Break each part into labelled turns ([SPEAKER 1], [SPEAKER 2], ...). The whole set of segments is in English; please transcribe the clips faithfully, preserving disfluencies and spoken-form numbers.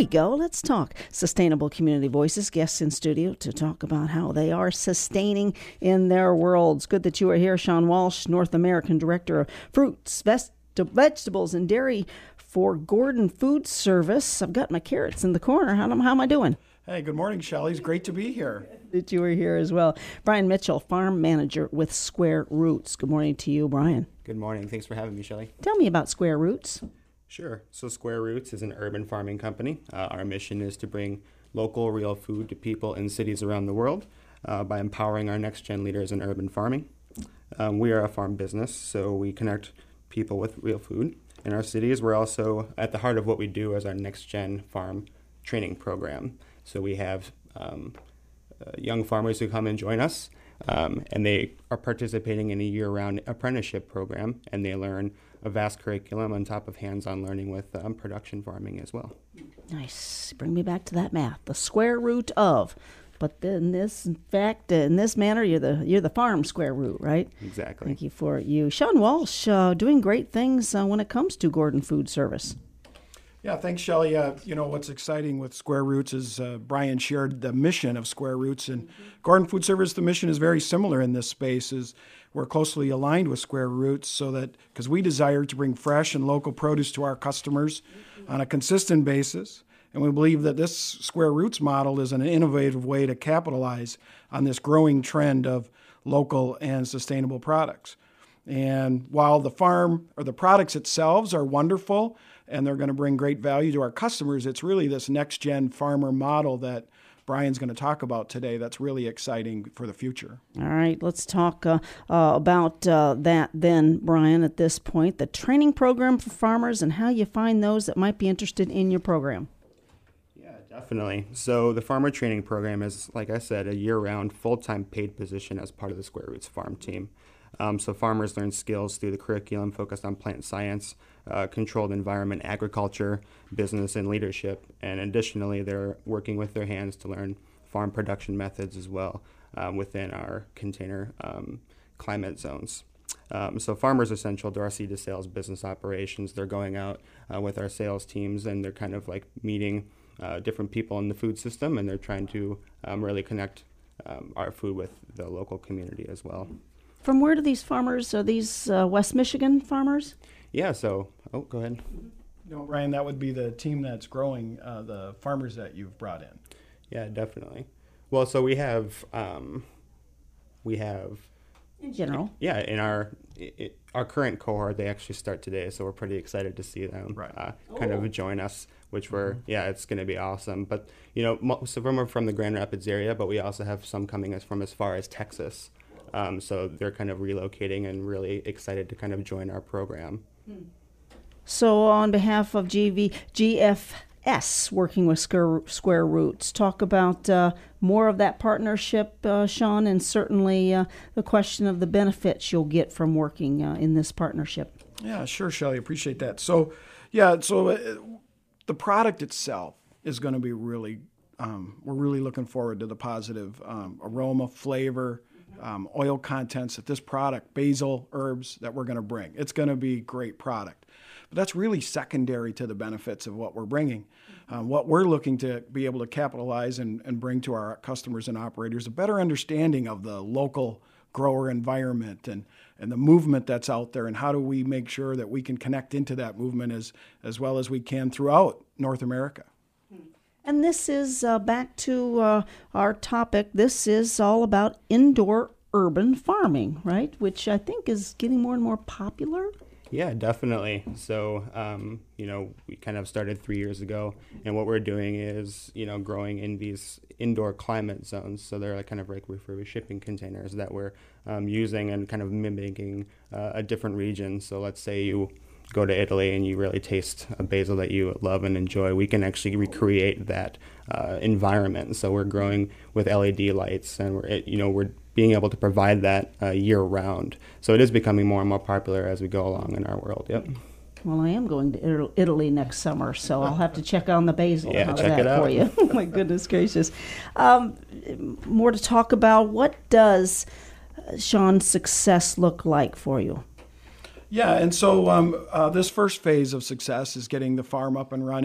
[SPEAKER 1] we go. Let's talk Sustainable Community Voices. Guests in studio to talk about how they are sustaining in their worlds. Good that you are here. Sean Walsh, North American Director of Fruits, Vest- Vegetables, and Dairy for Gordon Food Service. I've got my carrots in the corner. How, how am I doing?
[SPEAKER 2] Hey, good morning, Shelley. It's great to be here.
[SPEAKER 1] That you were here as well. Brian Mitchell, Farm Manager with Square Roots. Good morning to you, Brian.
[SPEAKER 3] Good morning. Thanks for having me, Shelley.
[SPEAKER 1] Tell me about Square Roots.
[SPEAKER 3] Sure. So Square Roots is an urban farming company. Uh, our mission is to bring local, real food to people in cities around the world uh, by empowering our next-gen leaders in urban farming. Um, we are a farm business, so we connect people with real food in our cities. We're also at the heart of what we do as our next-gen farm training program. So we have um, uh, young farmers who come and join us, um, and they are participating in a year-round apprenticeship program, and they learn a vast curriculum on top of hands-on learning with um, production farming as well.
[SPEAKER 1] Nice. Bring me back to that math. The square root of. But in this, in fact, in this manner, you're the you're the farm square root, right?
[SPEAKER 3] Exactly.
[SPEAKER 1] Thank you for you. Sean Walsh, uh, doing great things uh, when it comes to Gordon Food Service.
[SPEAKER 2] Yeah, thanks, Shelley. Uh, you know, what's exciting with Square Roots is uh, Brian shared the mission of Square Roots, and Gordon Food Service, the mission is very similar in this space. Is we're closely aligned with Square Roots so that, because we desire to bring fresh and local produce to our customers on a consistent basis, and we believe that this Square Roots model is an innovative way to capitalize on this growing trend of local and sustainable products. And while the farm or the products itself are wonderful and they're going to bring great value to our customers, it's really this next-gen farmer model that Brian's going to talk about today that's really exciting for the future.
[SPEAKER 1] All right, let's talk uh, uh, about uh, that then, Brian, at this point, the training program for farmers and how you find those that might be interested in your program.
[SPEAKER 3] Yeah, definitely. So the farmer training program is, like I said, a year-round, full-time paid position as part of the Square Roots farm team. Um, so farmers learn skills through the curriculum focused on plant science, uh, controlled environment, agriculture, business, and leadership. And additionally, they're working with their hands to learn farm production methods as well um, within our container um, climate zones. Um, so farmers are central to our seed to sales business operations. They're going out uh, with our sales teams, and they're kind of like meeting uh, different people in the food system, and they're trying to um, really connect um, our food with the local community as well.
[SPEAKER 1] From where do these farmers, are these uh, West Michigan farmers?
[SPEAKER 3] Yeah, so, oh, go ahead.
[SPEAKER 2] You know, Brian, that would be the team that's growing, uh, the farmers that you've brought in.
[SPEAKER 3] Yeah, definitely. Well, so we have, um, we have...
[SPEAKER 1] In general.
[SPEAKER 3] Yeah, in our it, our current cohort, they actually start today, so we're pretty excited to see them
[SPEAKER 2] right.
[SPEAKER 3] uh, kind
[SPEAKER 1] oh.
[SPEAKER 3] of join us, which we're,
[SPEAKER 2] mm-hmm.
[SPEAKER 3] yeah, it's going to be awesome. But, you know, most of them are from the Grand Rapids area, but we also have some coming as from as far as Texas. Um, so they're kind of relocating and really excited to kind of join our program.
[SPEAKER 1] So on behalf of G V, G F S, working with Square, Square Roots, talk about uh, more of that partnership, uh, Sean, and certainly uh, the question of the benefits you'll get from working uh, in this partnership.
[SPEAKER 2] Yeah, sure, Shelley. Appreciate that. So, yeah, so uh, the product itself is going to be really, um, we're really looking forward to the positive um, aroma, flavor, Um, oil contents that this product, basil, herbs, that we're going to bring. It's going to be a great product. But that's really secondary to the benefits of what we're bringing. Um, what we're looking to be able to capitalize and, and bring to our customers and operators a better understanding of the local grower environment and, and the movement that's out there, and how do we make sure that we can connect into that movement as, as well as we can throughout North America.
[SPEAKER 1] And this is uh, back to uh, our topic. This is all about indoor urban farming, right? Which I think is getting more and more popular.
[SPEAKER 3] Yeah, definitely. So, um, you know, we kind of started three years ago, and what we're doing is, you know, growing in these indoor climate zones. So they're like kind of like refurbished shipping containers that we're um, using and kind of mimicking uh, a different region. So let's say you go to Italy and you really taste a basil that you love and enjoy, we can actually recreate that uh, environment. So we're growing with L E D lights, and we're, you know, we're being able to provide that uh, year round. So it is becoming more and more popular as we go along in our world. Yep.
[SPEAKER 1] Well, I am going to Italy next summer, so I'll have to check on the basil.
[SPEAKER 3] Yeah,
[SPEAKER 1] How's
[SPEAKER 3] check
[SPEAKER 1] that
[SPEAKER 3] it out
[SPEAKER 1] for you. Oh my goodness gracious. Um, more to talk about. What does uh, Sean's success look like for you?
[SPEAKER 2] Yeah, and so um, uh, this first phase of success is getting the farm up and running.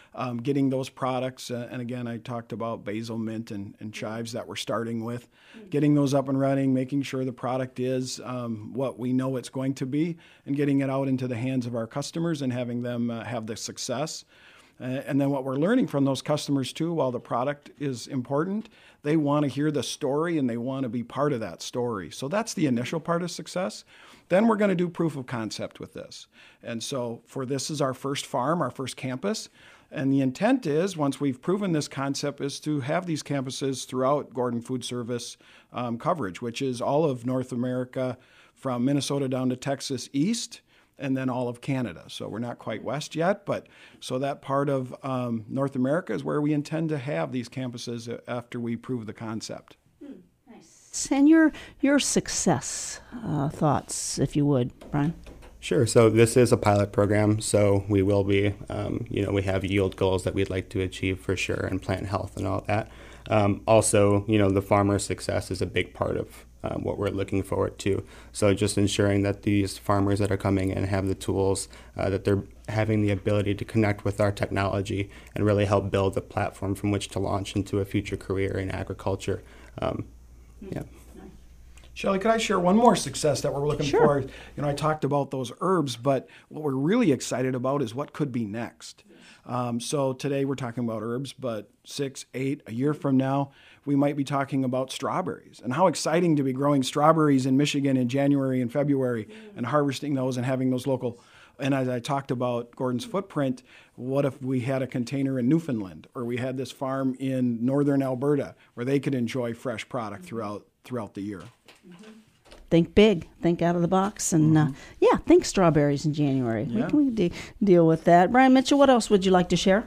[SPEAKER 2] um, getting those products. Uh, and again, I talked about basil, mint, and, and chives that we're starting with, getting those up and running, making sure the product is um, what we know it's going to be, and getting it out into the hands of our customers and having them uh, have the success. Uh, and then what we're learning from those customers too, while the product is important, they want to hear the story and they want to be part of that story. So that's the initial part of success. Then we're going to do proof of concept with this. And so for this is our first farm, our first campus. And the intent is, once we've proven this concept, is to have these campuses throughout Gordon Food Service um, coverage, which is all of North America from Minnesota down to Texas east, and then all of Canada. So we're not quite west yet, but so that part of um, North America is where we intend to have these campuses after we prove the concept.
[SPEAKER 1] Mm, nice. And your your success uh, thoughts, if you would, Brian.
[SPEAKER 3] Sure. So this is a pilot program, so we will be, um, you know, we have yield goals that we'd like to achieve for sure, and plant health and all that. Um, also, you know, the farmer success is a big part of um, what we're looking forward to. So just ensuring that these farmers that are coming in have the tools, uh, that they're having the ability to connect with our technology and really help build a platform from which to launch into a future career in agriculture. Um, yeah.
[SPEAKER 2] Shelley, could I share one more success that we're looking
[SPEAKER 1] Sure.
[SPEAKER 2] for? You know, I talked about those herbs, but what we're really excited about is what could be next. Um, so today we're talking about herbs, but six, eight, a year from now, we might be talking about strawberries. And how exciting to be growing strawberries in Michigan in January and February and harvesting those and having those local. And as I talked about Gordon's footprint, what if we had a container in Newfoundland, or we had this farm in northern Alberta where they could enjoy fresh product throughout throughout the year?
[SPEAKER 1] Think big, think out of the box, and
[SPEAKER 2] Mm-hmm.
[SPEAKER 1] uh, yeah, think strawberries in January.
[SPEAKER 2] Yeah.
[SPEAKER 1] We can de- deal with that. Brian Mitchell, what else would you like to share?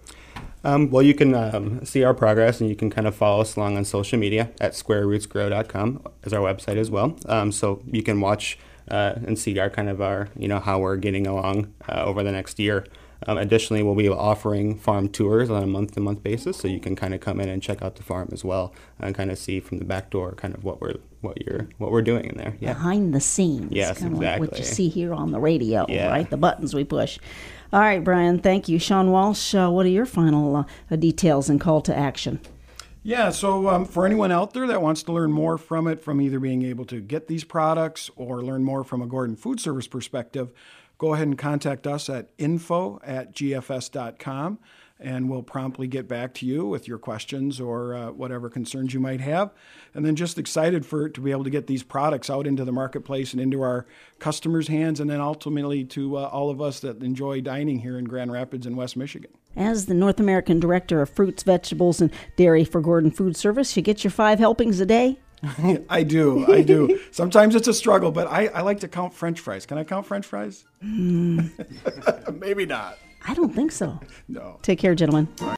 [SPEAKER 3] Um, well, you can um, see our progress, and you can kind of follow us along on social media at square roots grow dot com is our website as well. Um, so you can watch uh, and see our kind of our, you know, how we're getting along uh, over the next year. Um, additionally, we'll be offering farm tours on a month-to-month basis, so you can kind of come in and check out the farm as well, and kind of see from the back door kind of what we're what you're what we're doing in there. Yeah.
[SPEAKER 1] Behind the scenes.
[SPEAKER 3] Yes,
[SPEAKER 1] kind of like what you
[SPEAKER 3] exactly.
[SPEAKER 1] see here on the radio,
[SPEAKER 3] Yeah.
[SPEAKER 1] right? The buttons we push. All right, Brian, thank you. Sean Walsh, uh, what are your final uh, details and call to action?
[SPEAKER 2] Yeah, so um, for anyone out there that wants to learn more from it, from either being able to get these products or learn more from a Gordon Food Service perspective, go ahead and contact us at info at g f s dot com, and we'll promptly get back to you with your questions or uh, whatever concerns you might have. And then just excited for to be able to get these products out into the marketplace and into our customers' hands, and then ultimately to uh, all of us that enjoy dining here in Grand Rapids and West Michigan.
[SPEAKER 1] As the North American Director of Fruits, Vegetables, and Dairy for Gordon Food Service, you get your five helpings a day?
[SPEAKER 2] I do. I do. Sometimes it's a struggle, but I, I like to count French fries. Can I count French fries? Mm. Maybe not.
[SPEAKER 1] I don't think so.
[SPEAKER 2] No.
[SPEAKER 1] Take care, gentlemen.